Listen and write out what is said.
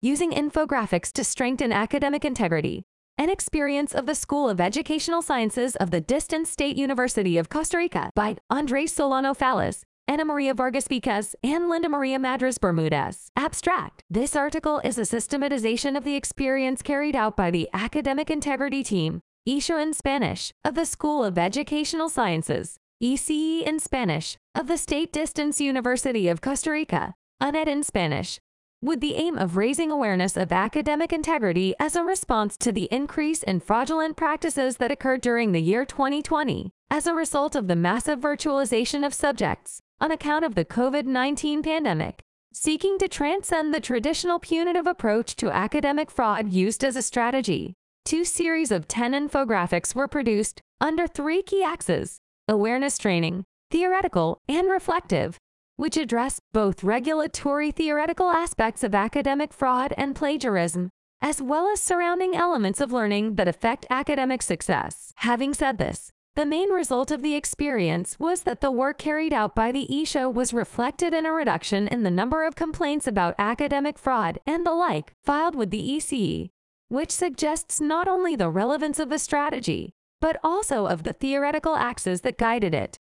using infographics to strengthen academic integrity. An experience of the School of Educational Sciences of the Distant State University of Costa Rica by Andrés Solano Fallas, Ana Maria Vargas Piquez, and Linda Maria Madras Bermudez. Abstract. This article is a systematization of the experience carried out by the Academic Integrity Team, ESHO in Spanish, of the School of Educational Sciences, ECE in Spanish, of the State Distance University of Costa Rica, UNED in Spanish, with the aim of raising awareness of academic integrity as a response to the increase in fraudulent practices that occurred during the year 2020 as a result of the massive virtualization of subjects on account of the COVID-19 pandemic, seeking to transcend the traditional punitive approach to academic fraud used as a strategy. 2 series of 10 infographics were produced under 3 key axes: awareness training, theoretical, and reflective, which address both regulatory theoretical aspects of academic fraud and plagiarism, as well as surrounding elements of learning that affect academic success. Having said this, the main result of the experience was that the work carried out by the ESHO was reflected in a reduction in the number of complaints about academic fraud and the like filed with the ECE, which suggests not only the relevance of the strategy, but also of the theoretical axes that guided it.